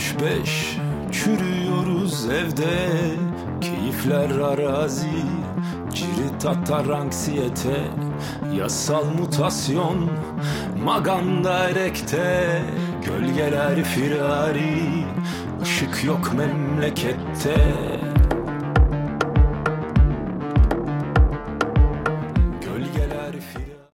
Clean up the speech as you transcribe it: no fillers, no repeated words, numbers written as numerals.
sarhoş beş, çürüyoruz evde. Keyifler arazi, cirit atar anksiyete. Yasal mutasyon, maganda erekte. Gölgeler firari, ışık yok memlekette.